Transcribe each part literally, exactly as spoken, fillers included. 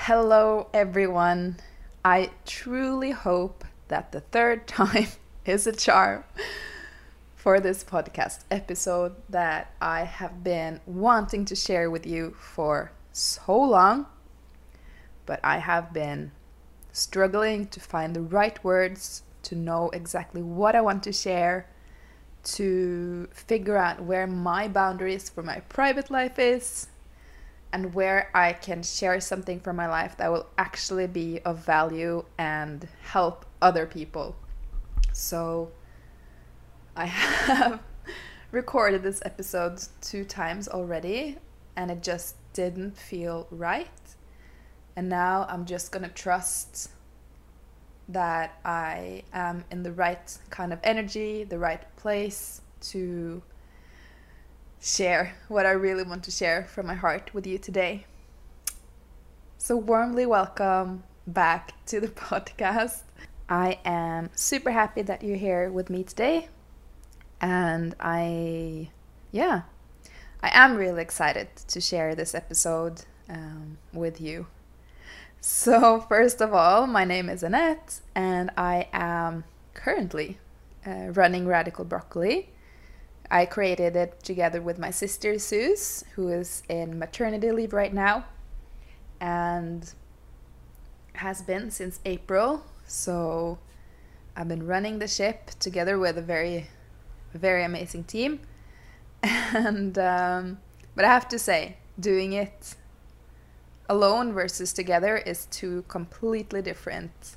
Hello, everyone. I truly hope that the third time is a charm for this podcast episode that I have been wanting to share with you for so long, but I have been struggling to find the right words, to know exactly what I want to share, to figure out where my boundaries for my private life is, and where I can share something from my life that will actually be of value and help other people. So I have recorded this episode two times already, and it just didn't feel right. And now I'm just gonna trust that I am in the right kind of energy, the right place to share what I really want to share from my heart with you today. So warmly welcome back to the podcast. I am super happy that you're here with me today. And I, yeah, I am really excited to share this episode um, with you. So first of all, my name is Annette and I am currently uh, running Radical Broccoli. I created it together with my sister Suze, who is in maternity leave right now and has been since April. So I've been running the ship together with a very, very amazing team. And um, but I have to say, doing it alone versus together is two completely different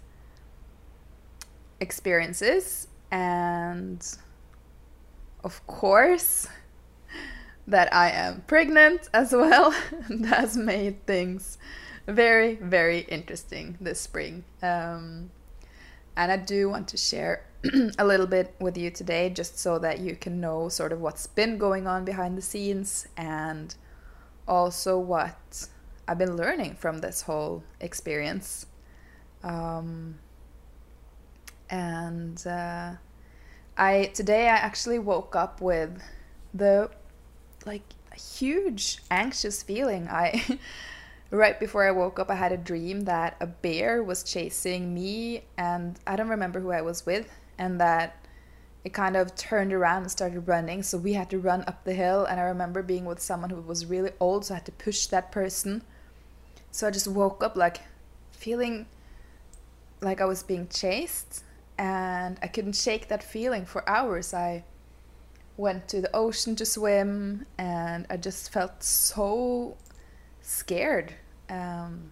experiences. And of course, that I am pregnant as well. That has made things very, very interesting this spring. Um, and I do want to share a little bit with you today, just so that you can know sort of what's been going on behind the scenes and also what I've been learning from this whole experience. Um, and uh, I today I actually woke up with the like huge anxious feeling. I right before I woke up I had a dream that a bear was chasing me and I don't remember who I was with, and that it kind of turned around and started running, so we had to run up the hill. And I remember being with someone who was really old, so I had to push that person. So I just woke up like feeling like I was being chased. And I couldn't shake that feeling for hours. I went to the ocean to swim and I just felt so scared. Um,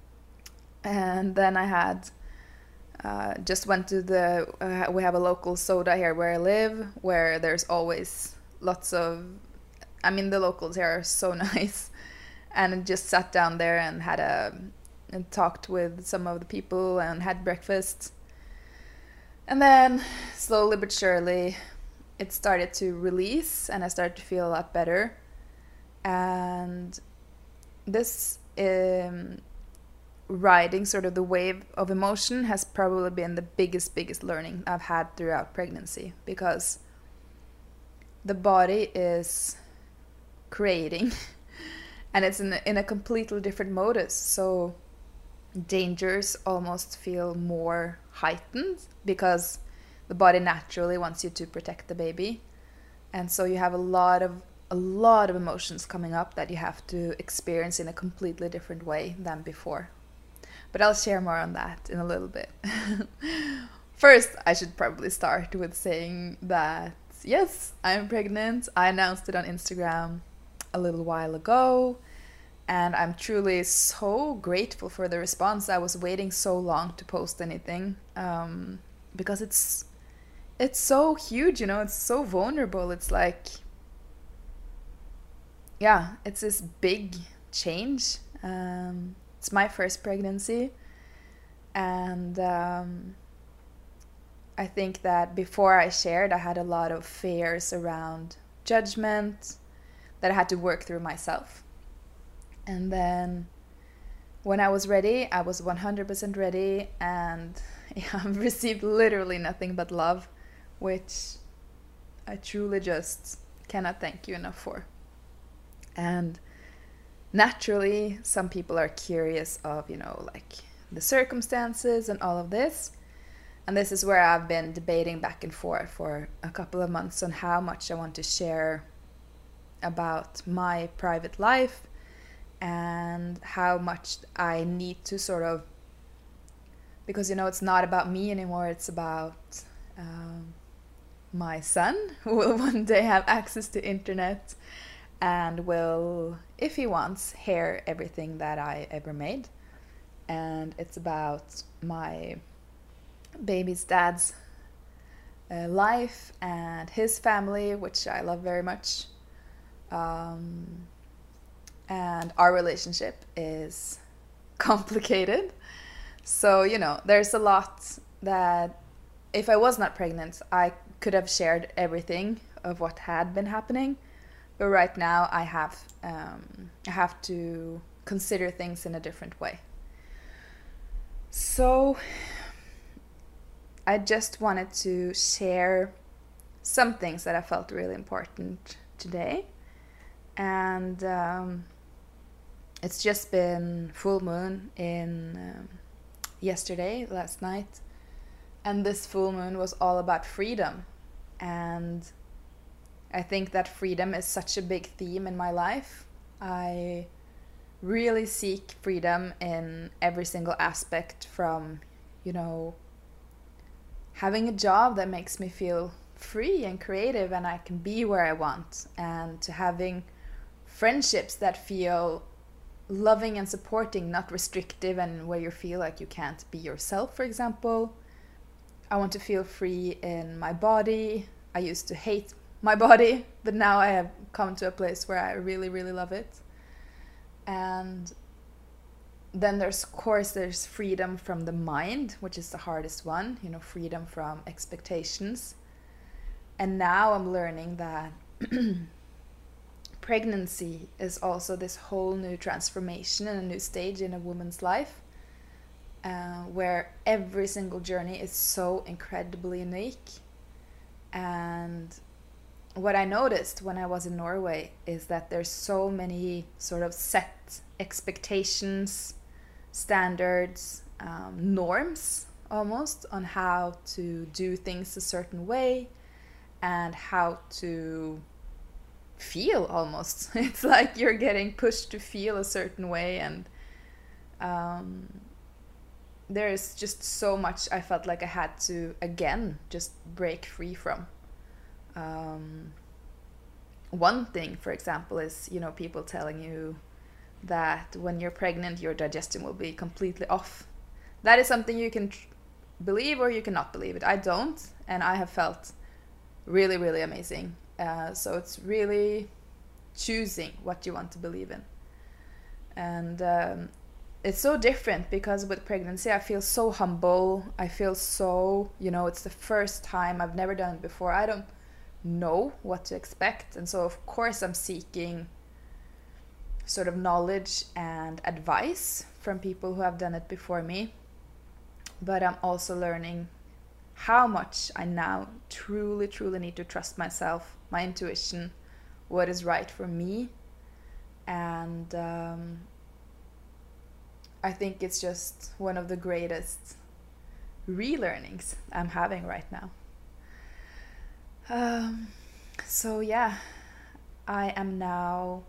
and then I had uh, just went to the, uh, we have a local soda here where I live, where there's always lots of, I mean the locals here are so nice. And I just sat down there and had a, and talked with some of the people and had breakfast. And then, slowly but surely, it started to release and I started to feel a lot better. And this um, riding sort of the wave of emotion has probably been the biggest, biggest learning I've had throughout pregnancy, because the body is creating and it's in a, in a completely different modus. So dangers almost feel more heightened because the body naturally wants you to protect the baby, and so you have a lot of a lot of emotions coming up that you have to experience in a completely different way than before. But I'll share more on that in a little bit. First, I should probably start with saying that yes, I'm pregnant. I announced it on Instagram a little while ago. And I'm truly so grateful for the response. I was waiting so long to post anything um, because it's it's so huge, you know, it's so vulnerable. It's like, yeah, it's this big change. Um, it's my first pregnancy. And um, I think that before I shared, I had a lot of fears around judgment that I had to work through myself. And then when I was ready, I was one hundred percent ready, and I've received literally nothing but love, which I truly just cannot thank you enough for. And naturally, some people are curious of, you know, like the circumstances and all of this. And this is where I've been debating back and forth for a couple of months on how much I want to share about my private life and how much I need to sort of, because, you know, it's not about me anymore, it's about um, my son, who will one day have access to internet and will, if he wants, hear everything that I ever made. And it's about my baby's dad's uh, life and his family, which I love very much. Um, and our relationship is complicated. So, you know, there's a lot that if I was not pregnant, I could have shared everything of what had been happening. But right now I have um, I have to consider things in a different way. So I just wanted to share some things that I felt really important today. And um, it's just been full moon in um, yesterday, last night. And this full moon was all about freedom. And I think that freedom is such a big theme in my life. I really seek freedom in every single aspect, from, you know, having a job that makes me feel free and creative and I can be where I want, and to having friendships that feel loving and supporting, not restrictive, and where you feel like you can't be yourself, for example. I want to feel free in my body. I used to hate my body, but now I have come to a place where I really, really love it. And then there's, of course, there's freedom from the mind, which is the hardest one, you know, freedom from expectations. And now I'm learning that pregnancy is also this whole new transformation and a new stage in a woman's life, uh, where every single journey is so incredibly unique. And what I noticed when I was in Norway is that there's so many sort of set expectations, standards, um, norms almost on how to do things a certain way and how to feel almost. It's like you're getting pushed to feel a certain way, and um, there is just so much I felt like I had to, again, just break free from. Um, one thing, for example, is, you know, people telling you that when you're pregnant, your digestion will be completely off. That is something you can tr- believe or you cannot believe it. I don't, and I have felt really, really amazing. Uh, so it's really choosing what you want to believe in. And um, it's so different because with pregnancy, I feel so humble. I feel so, you know, it's the first time, I've never done it before. I don't know what to expect. And so, of course, I'm seeking sort of knowledge and advice from people who have done it before me. But I'm also learning how much I now truly, truly need to trust myself, my intuition, what is right for me. And um, I think it's just one of the greatest relearnings I'm having right now. Um, so yeah, I am now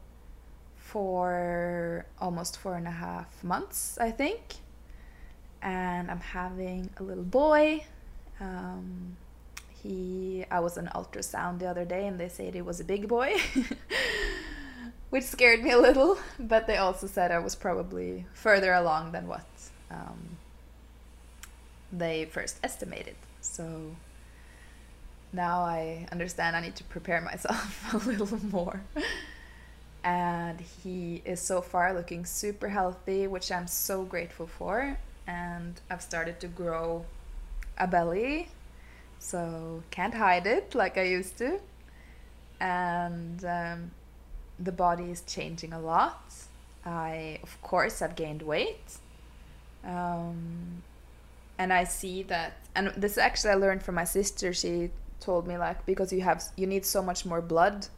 for almost four and a half months, I think. And I'm having a little boy. Um, he, I was on ultrasound the other day and they said he was a big boy, which scared me a little, but they also said I was probably further along than what um, they first estimated. So now I understand I need to prepare myself a little more. And he is so far looking super healthy, which I'm so grateful for. And I've started to grow a belly, so can't hide it like I used to. And um, the body is changing a lot. I, of course, have gained weight. Um, and I see that, and this actually I learned from my sister. She told me, like, because you have, you need so much more blood,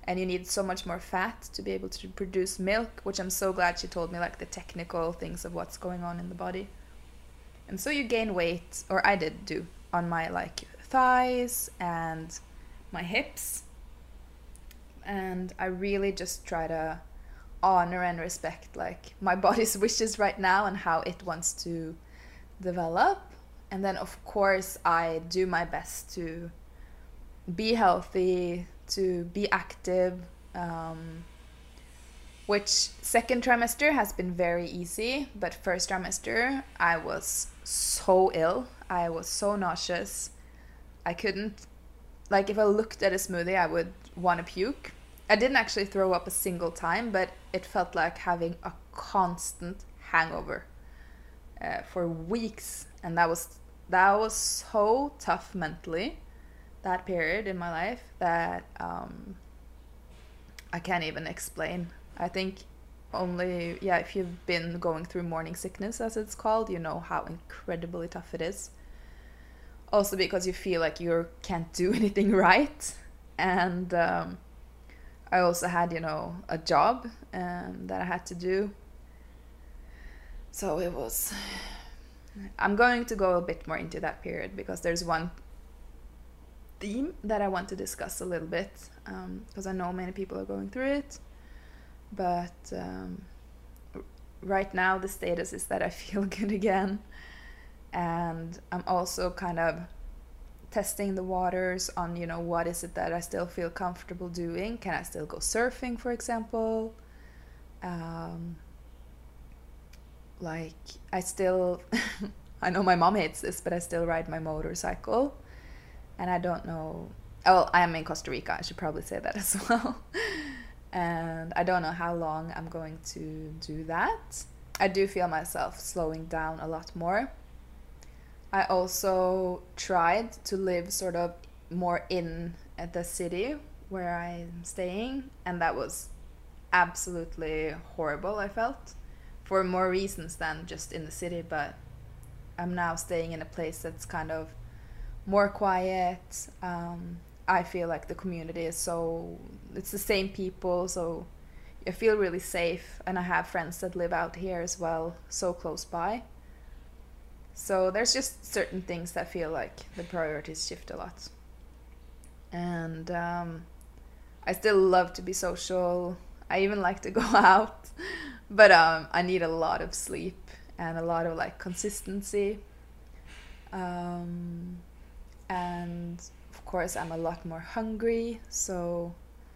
and you need so much more fat to be able to produce milk, which I'm so glad she told me, like the technical things of what's going on in the body. And so you gain weight, or I did do, on my like thighs and my hips. And I really just try to honor and respect like my body's wishes right now and how it wants to develop. And then of course I do my best to be healthy, to be active, um, which second trimester has been very easy, but first trimester I was so ill. I was so nauseous. I couldn't, like if I looked at a smoothie I would want to puke. I didn't actually throw up a single time, but it felt like having a constant hangover uh, for weeks, and that was that was so tough mentally, that period in my life, that um, I can't even explain. I think only, yeah, if you've been going through morning sickness, as it's called, you know how incredibly tough it is. Also because you feel like you can't do anything right, and um, I also had, you know, a job um, that I had to do. So it was... I'm going to go a bit more into that period because there's one theme that I want to discuss a little bit, because um, I know many people are going through it. But um, right now the status is that I feel good again. And I'm also kind of testing the waters on, you know, what is it that I still feel comfortable doing? Can I still go surfing, for example? Um, like, I still, I know my mom hates this, but I still ride my motorcycle. And I don't know, oh, I am in Costa Rica, I should probably say that as well. And I don't know how long I'm going to do that. I do feel myself slowing down a lot more. I also tried to live sort of more in at the city where I'm staying, and that was absolutely horrible, I felt, for more reasons than just in the city. But I'm now staying in a place that's kind of more quiet. Um, I feel like the community is so, it's the same people, so I feel really safe, and I have friends that live out here as well, so close by. So there's just certain things that feel like the priorities shift a lot. And um, I still love to be social. I even like to go out. But um, I need a lot of sleep and a lot of like consistency. Um, and of course I'm a lot more hungry. So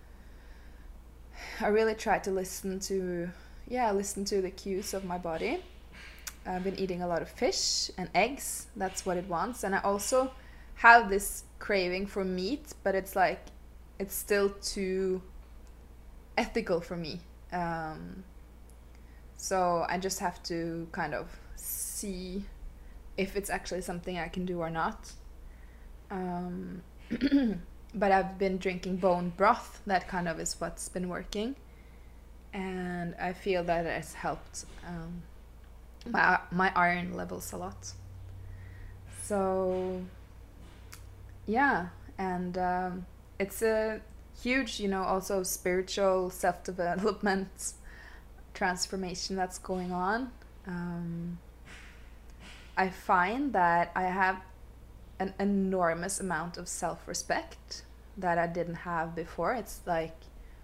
I really try to listen to, yeah, listen to the cues of my body. I've been eating a lot of fish and eggs. That's what it wants. And I also have this craving for meat, but it's like, it's still too ethical for me. Um, so I just have to kind of see if it's actually something I can do or not. Um, but I've been drinking bone broth. That kind of is what's been working. And I feel that it has helped um, my my iron levels a lot. So yeah, and um, it's a huge, you know, also spiritual self-development transformation that's going on. Um, I find that I have an enormous amount of self-respect that I didn't have before. It's like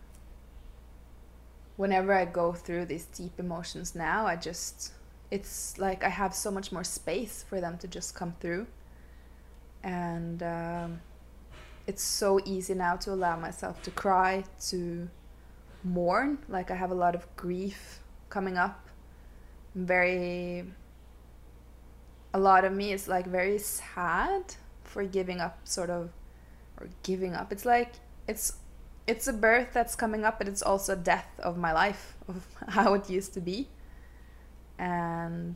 whenever I go through these deep emotions now, I just, it's like I have so much more space for them to just come through. And um, it's so easy now to allow myself to cry, to mourn. Like I have a lot of grief coming up. Very, a lot of me is like very sad for giving up sort of, or giving up. It's like, it's it's a birth that's coming up, but it's also a death of my life, of how it used to be. And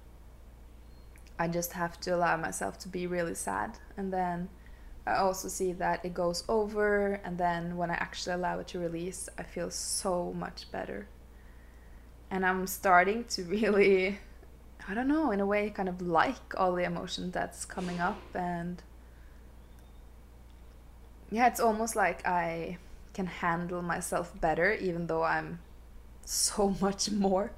I just have to allow myself to be really sad. And then I also see that it goes over, and then when I actually allow it to release, I feel so much better. And I'm starting to really, I don't know, in a way kind of like all the emotion that's coming up. And yeah, it's almost like I can handle myself better, even though I'm so much more.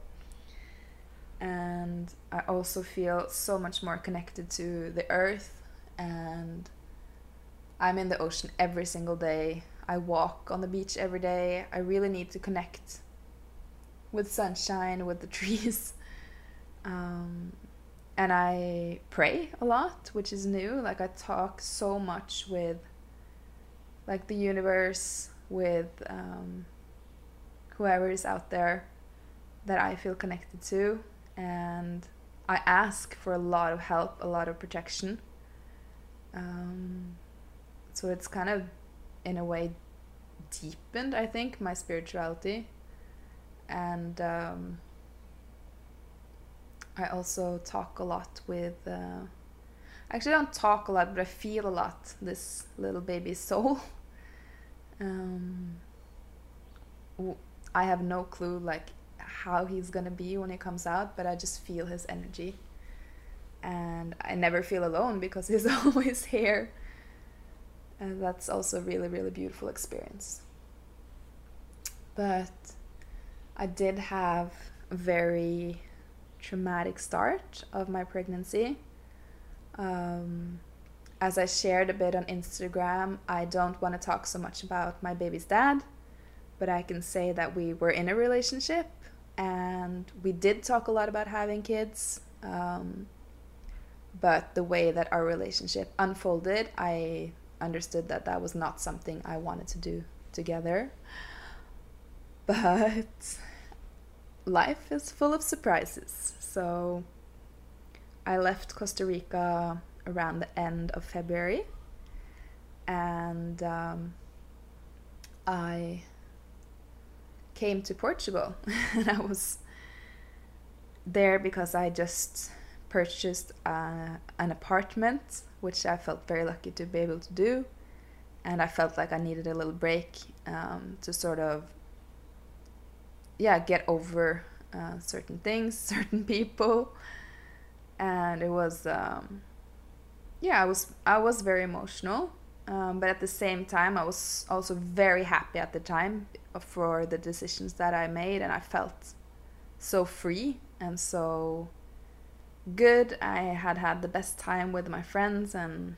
And I also feel so much more connected to the earth, and I'm in the ocean every single day. I walk on the beach every day. I really need to connect with sunshine, with the trees. Um, and I pray a lot, which is new. Like, I talk so much with like the universe, with um, whoever is out there that I feel connected to. And I ask for a lot of help, a lot of protection. Um, so it's kind of, in a way, deepened, I think, my spirituality. And um, I also talk a lot with... Uh, I actually don't talk a lot, but I feel a lot, this little baby soul. um, I have no clue, like, how he's gonna be when he comes out, but I just feel his energy. And I never feel alone because he's always here. And that's also a really, really beautiful experience. But I did have a very traumatic start of my pregnancy. Um, as I shared a bit on Instagram, I don't want to talk so much about my baby's dad, but I can say that we were in a relationship and we did talk a lot about having kids. Um, but the way that our relationship unfolded, I understood that that was not something I wanted to do together. But life is full of surprises. So I left Costa Rica around the end of February, and um, I came to Portugal. And I was there because I just purchased uh, an apartment, which I felt very lucky to be able to do. And I felt like I needed a little break um, to sort of, yeah, get over uh, certain things, certain people. And it was, um, yeah, I was I was very emotional. Um, but at the same time, I was also very happy at the time for the decisions that I made. And I felt so free and so good. I had had the best time with my friends, and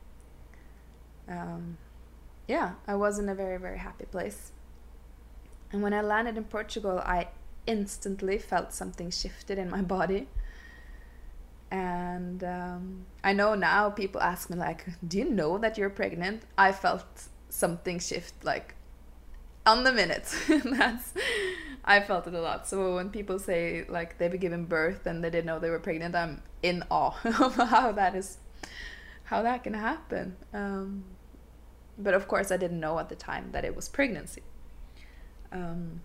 um, yeah, I was in a very, very happy place. And when I landed in Portugal, I instantly felt something shifted in my body. And um, I know now people ask me, like, do you know that you're pregnant? I felt something shift, like, on the minute. That's, I felt it a lot. So when people say, like, they've given birth and they didn't know they were pregnant, I'm in awe of how that is, how that can happen. Um, but of course, I didn't know at the time that it was pregnancy. Um,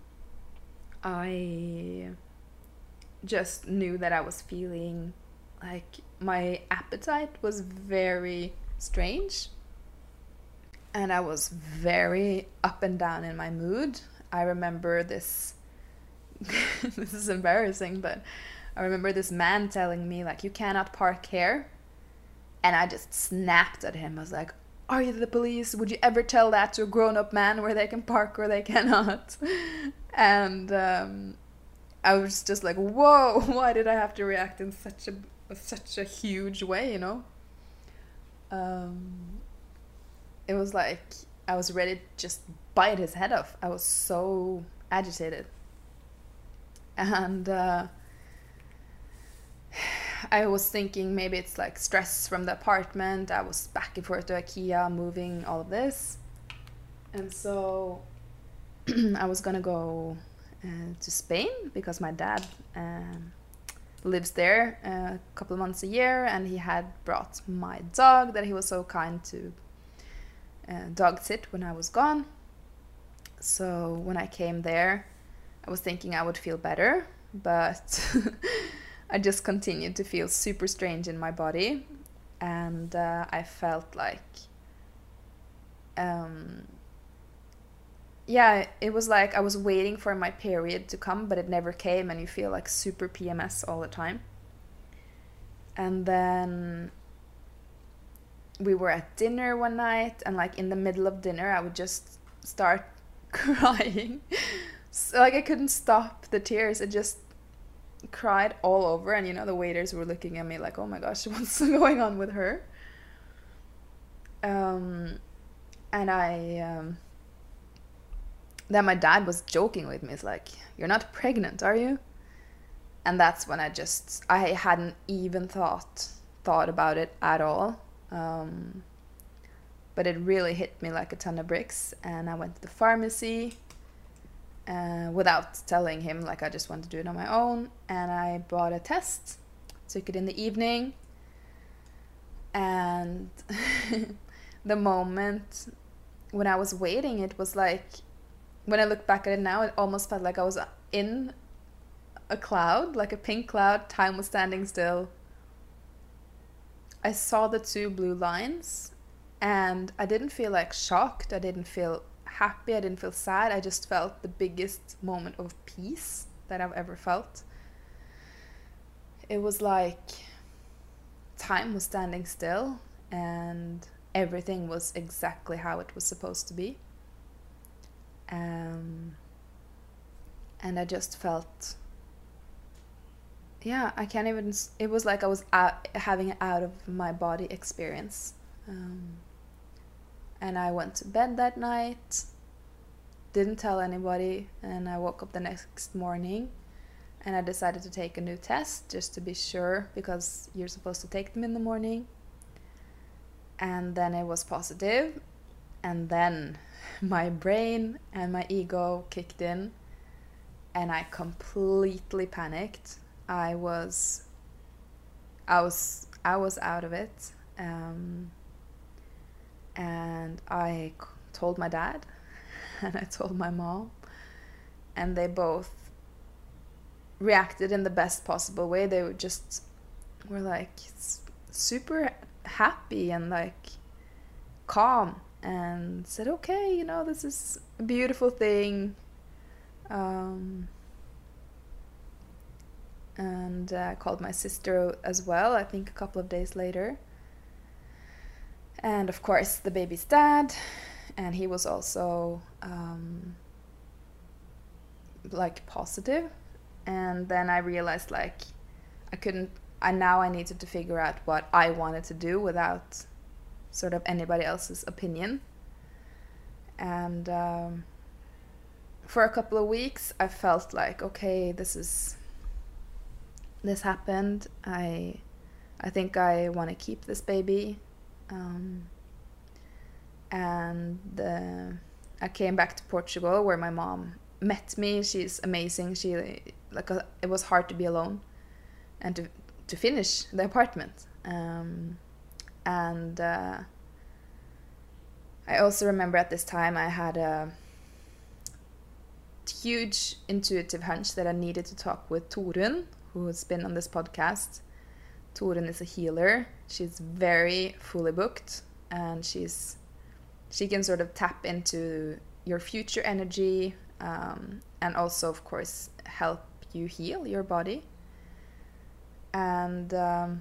I just knew that I was feeling like my appetite was very strange, and I was very up and down in my mood. I remember this this is embarrassing, but I remember this man telling me, like, you cannot park here. And I just snapped at him. I was like, are you the police? Would you ever tell that to a grown-up man where they can park or they cannot? And um, I was just like, whoa, why did I have to react in such a such a huge way, you know? Um, it was like I was ready to just bite his head off. I was so agitated. And uh, I was thinking maybe it's like stress from the apartment. I was back and forth to IKEA, moving, all of this. And so I was gonna go uh, to Spain because my dad um, lives there uh, a couple of months a year, and he had brought my dog that he was so kind to uh, dog sit when I was gone. So when I came there, I was thinking I would feel better, but I just continued to feel super strange in my body. And uh, I felt like um, yeah, it was like I was waiting for my period to come, but it never came, and you feel like super P M S all the time. And then we were at dinner one night, and like in the middle of dinner, I would just start crying. So, like I couldn't stop the tears. It just cried all over, and you know the waiters were looking at me like, oh my gosh, what's going on with her? Um, and I, um, then my dad was joking with me. It's like, you're not pregnant, are you? And that's when I just, I hadn't even thought, thought about it at all. Um, but it really hit me like a ton of bricks. And I went to the pharmacy uh, without telling him, like I just wanted to do it on my own. And I bought a test, took it in the evening. And the moment when I was waiting, it was like, when I look back at it now, it almost felt like I was in a cloud, like a pink cloud. Time was standing still. I saw the two blue lines, and I didn't feel like shocked. I didn't feel happy. I didn't feel sad. I just felt the biggest moment of peace that I've ever felt. It was like time was standing still, and everything was exactly how it was supposed to be. Um, and I just felt, yeah, I can't even, it was like I was out, having an out of my body experience. Um, and I went to bed that night, didn't tell anybody, and I woke up the next morning, and I decided to take a new test just to be sure, because you're supposed to take them in the morning. And then it was positive, and then my brain and my ego kicked in, and I completely panicked. I was, I was, I was out of it, um, and I told my dad, and I told my mom, and they both reacted in the best possible way. They were just were like super happy and like calm, and said, okay, you know, this is a beautiful thing. Um, and I uh, called my sister as well, I think a couple of days later. And of course the baby's dad, and he was also um, like positive. And then I realized like I couldn't, I now I needed to figure out what I wanted to do without sort of anybody else's opinion. And um, for a couple of weeks I felt like, okay, this is this happened, I I think I want to keep this baby. Um, and uh, I came back to Portugal, where my mom met me. She's amazing. She like a, it was hard to be alone and to to finish the apartment. Um, and uh, I also remember at this time I had a huge intuitive hunch that I needed to talk with Torun, who has been on this podcast. Torun is a healer. She's very fully booked, and she's she can sort of tap into your future energy, um, and also, of course, help you heal your body. And um,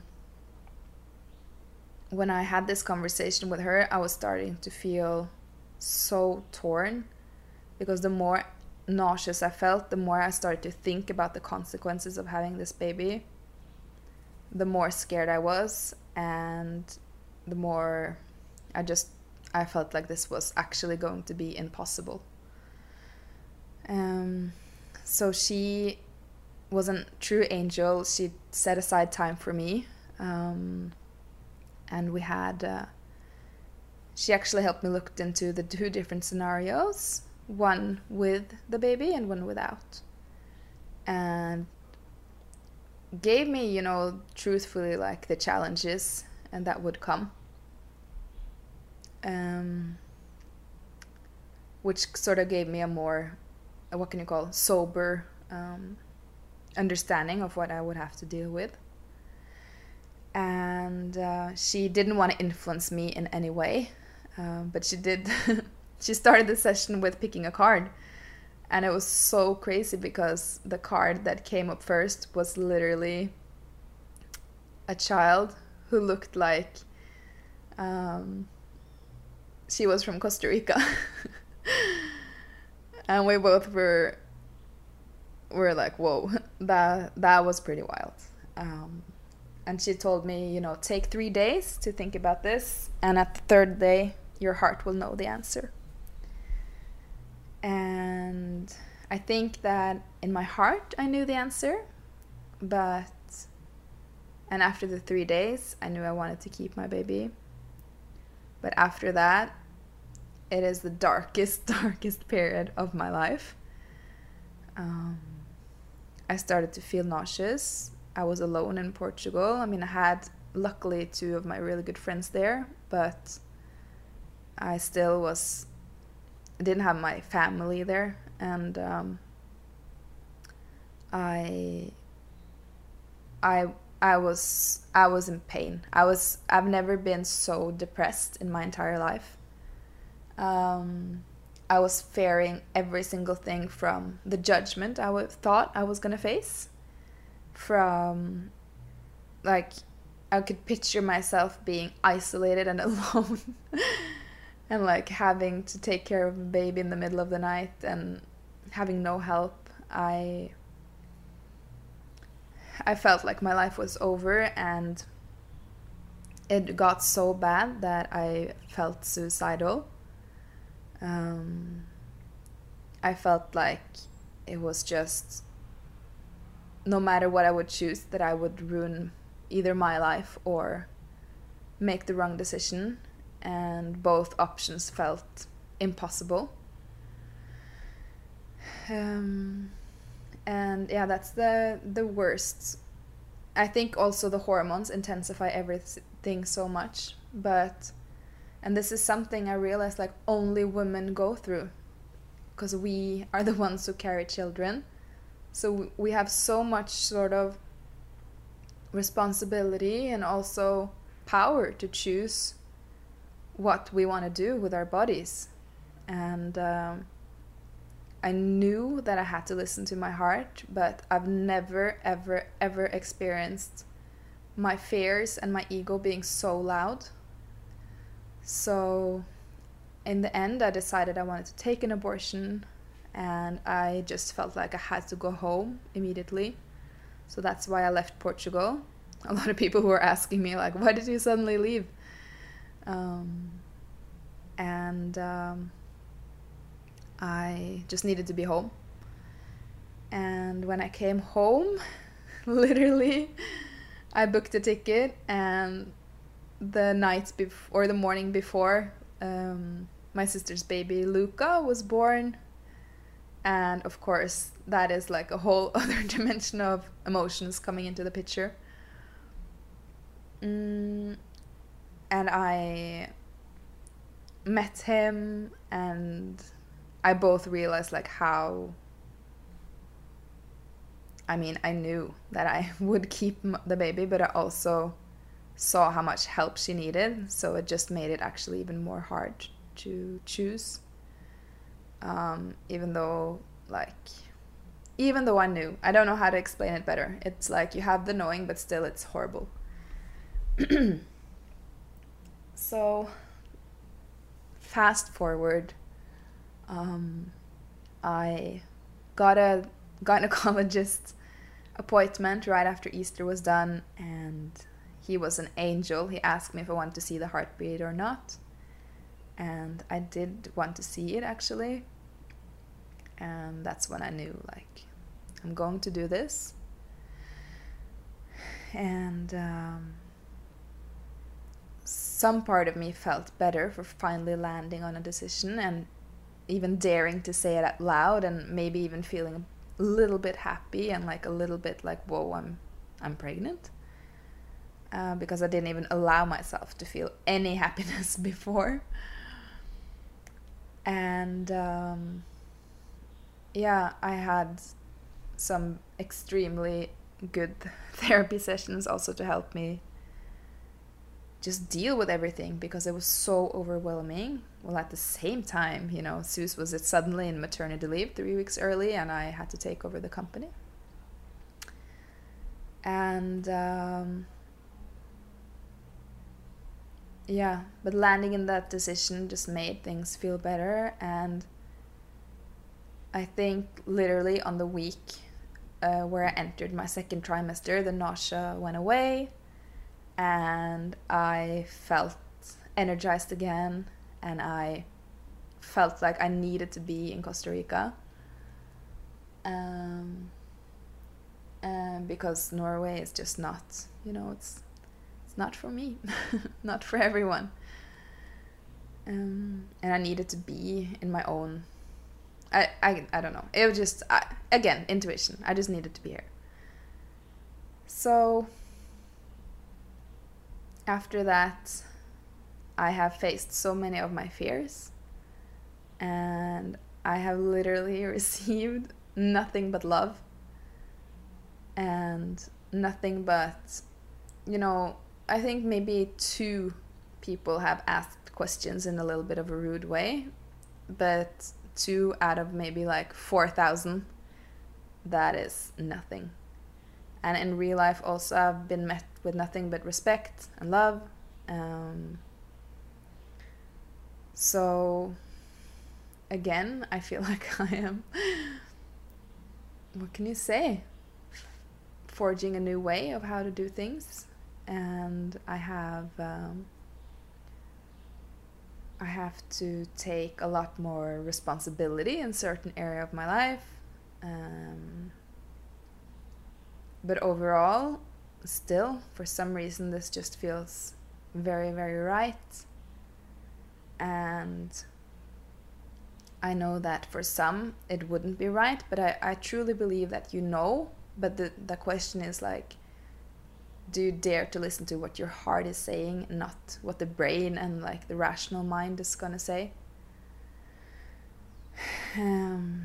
when I had this conversation with her, I was starting to feel so torn, because the more nauseous I felt, the more I started to think about the consequences of having this baby, the more scared I was, and the more I just I felt like this was actually going to be impossible. Um, so she was a true angel. She set aside time for me, um, and we had uh, she actually helped me look into the two different scenarios, one with the baby and one without, and gave me, you know, truthfully, like the challenges and that would come, um, which sort of gave me a more, what can you call, sober um, understanding of what I would have to deal with. And uh, she didn't want to influence me in any way, um, but she did. She started the session with picking a card. And it was so crazy, because the card that came up first was literally a child who looked like um, she was from Costa Rica. And we both were were like, whoa, that that was pretty wild. Um, and she told me, you know, take three days to think about this, and at the third day, your heart will know the answer. And I think that in my heart, I knew the answer, but, and after the three days, I knew I wanted to keep my baby. But after that, it is the darkest, darkest period of my life. Um, I started to feel nauseous. I was alone in Portugal. I mean, I had luckily two of my really good friends there, but I still was, didn't have my family there, and um, I, I, I was, I was in pain. I was, I've never been so depressed in my entire life. Um, I was fearing every single thing, from the judgment I w- thought I was gonna face, from, like, I could picture myself being isolated and alone and like having to take care of a baby in the middle of the night and having no help. I I felt like my life was over, and it got so bad that I felt suicidal. Um, I felt like it was just, no matter what I would choose, that I would ruin either my life or make the wrong decision, and both options felt impossible. Um, and yeah, that's the the worst. I think also the hormones intensify everything so much, but, and this is something I realized, like, only women go through, because we are the ones who carry children. So we have so much sort of responsibility and also power to choose what we want to do with our bodies. And um, I knew that I had to listen to my heart, but I've never, ever, ever experienced my fears and my ego being so loud. So in the end, I decided I wanted to take an abortion, and I just felt like I had to go home immediately. So that's why I left Portugal. A lot of people were asking me, like, why did you suddenly leave? Um, and um, I just needed to be home. And when I came home, literally, I booked a ticket, and the night before, or the morning before, um, my sister's baby Luca was born. And of course, that is like a whole other dimension of emotions coming into the picture. Mm, and I met him, and I both realized like how, I mean, I knew that I would keep the baby, but I also saw how much help she needed, so it just made it actually even more hard to choose. Um, even though, like, even though I knew, I don't know how to explain it better. It's like you have the knowing, but still it's horrible. So, fast forward, um, I got a gynecologist appointment right after Easter was done, and he was an angel. He asked me if I wanted to see the heartbeat or not, and I did want to see it, actually. And that's when I knew, like, I'm going to do this. And um, some part of me felt better for finally landing on a decision and even daring to say it out loud, and maybe even feeling a little bit happy and like a little bit like, whoa, I'm I'm pregnant. Uh, because I didn't even allow myself to feel any happiness before. And um, yeah, I had some extremely good therapy sessions also to help me just deal with everything, because it was so overwhelming. Well, at the same time, you know, Sus was suddenly in maternity leave three weeks early, and I had to take over the company. And um, yeah, but landing in that decision just made things feel better. And I think literally on the week uh, where I entered my second trimester, the nausea went away and I felt energized again, and I felt like I needed to be in Costa Rica. Um, and because Norway is just not, you know, it's it's not for me, not for everyone. Um, and I needed to be in my own. I I, I don't know. It was just I, again intuition. I just needed to be here. So after that, I have faced so many of my fears, and I have literally received nothing but love and nothing but, you know, I think maybe two people have asked questions in a little bit of a rude way, but two out of maybe like four thousand, that is nothing. And in real life also I've been met with nothing but respect and love. Um, so again, I feel like I am, what can you say, forging a new way of how to do things. And I have um, I have to take a lot more responsibility in certain area of my life. Um, but overall, still, for some reason, this just feels very, very right. And I know that for some, it wouldn't be right, but I, I truly believe that you know. But the, the question is like, do you dare to listen to what your heart is saying, not what the brain and like the rational mind is gonna say? Um,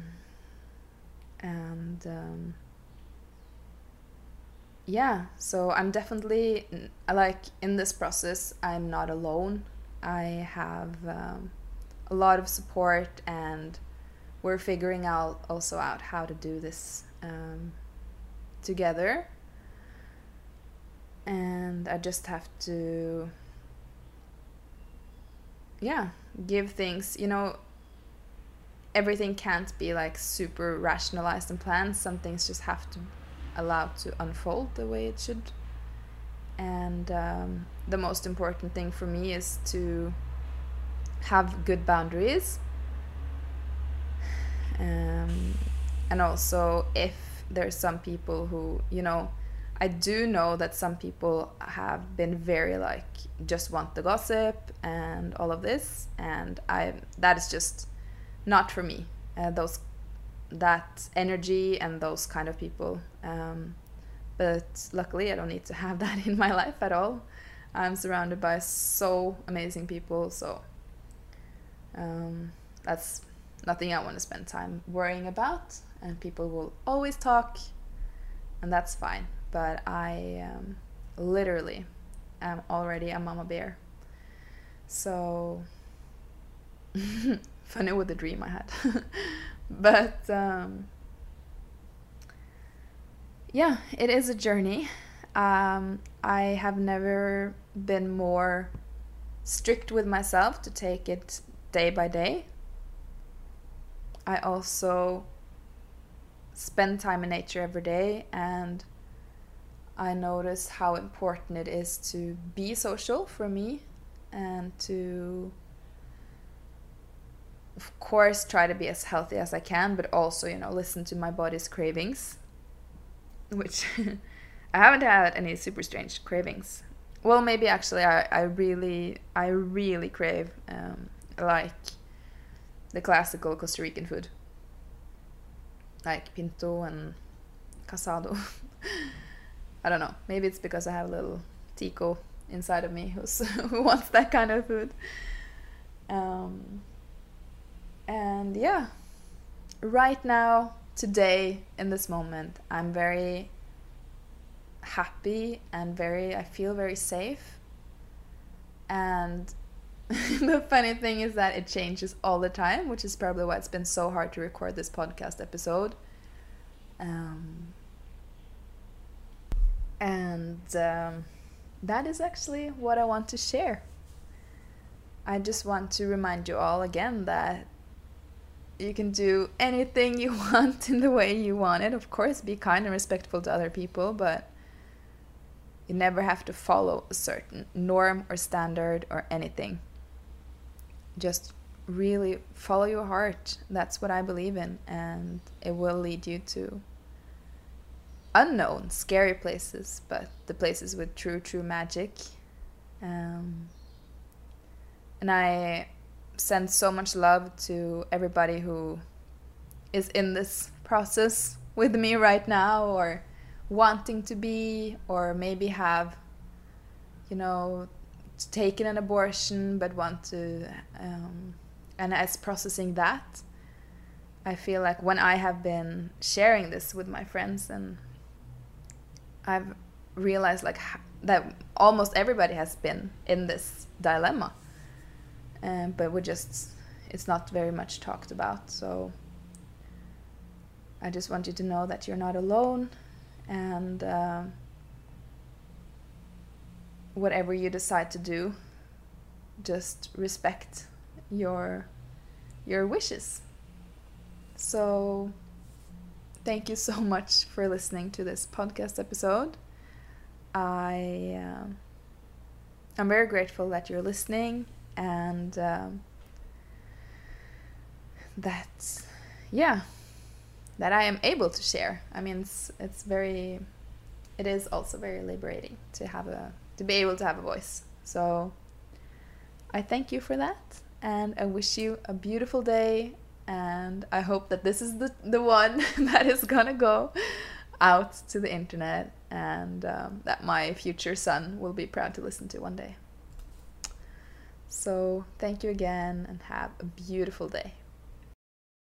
and um, yeah, so I'm definitely like in this process. I'm not alone. I have um, a lot of support, and we're figuring out also out how to do this um, together. And I just have to, yeah, give things, you know, everything can't be like super rationalized and planned. Some things just have to allow to unfold the way it should. And um, the most important thing for me is to have good boundaries. Um, and also, if there's some people who, you know, I do know that some people have been very like just want the gossip and all of this, and I that is just not for me. Uh, those that energy and those kind of people. Um, but luckily, I don't need to have that in my life at all. I'm surrounded by so amazing people, so um, that's nothing I want to spend time worrying about. And people will always talk, and that's fine. But I um, literally am already a mama bear. So funny with the dream I had. But um, yeah, it is a journey. Um, I have never been more strict with myself to take it day by day. I also spend time in nature every day, and I notice how important it is to be social for me, and to, of course, try to be as healthy as I can, but also, you know, listen to my body's cravings, which I haven't had any super strange cravings. Well, maybe actually I, I really, I really crave um, like the classical Costa Rican food, like pinto and casado. I don't know. Maybe it's because I have a little tico inside of me who's, who wants that kind of food. Um, and yeah, right now, today, in this moment, I'm very happy and very, I feel very safe. And the funny thing is that it changes all the time, which is probably why it's been so hard to record this podcast episode. Um, And um, that is actually what I want to share. I just want to remind you all again that you can do anything you want in the way you want it. Of course, be kind and respectful to other people, but you never have to follow a certain norm or standard or anything. Just really follow your heart. That's what I believe in, and it will lead you to unknown, scary places, but the places with true, true magic. Um, and I send so much love to everybody who is in this process with me right now, or wanting to be, or maybe have, you know, taken an abortion but want to, um, and as processing that, I feel like when I have been sharing this with my friends, and I've realized like that almost everybody has been in this dilemma, um, but we just, it's not very much talked about. So I just want you to know that you're not alone, and uh, whatever you decide to do, just respect your your wishes. So thank you so much for listening to this podcast episode. I uh, I'm very grateful that you're listening, and um, that yeah that I am able to share. I mean, it's it's very it is also very liberating to have a to be able to have a voice. So I thank you for that, and I wish you a beautiful day, and I hope that this is the the one that is gonna go out to the internet, and um, that my future son will be proud to listen to one day. So thank you again, and have a beautiful day.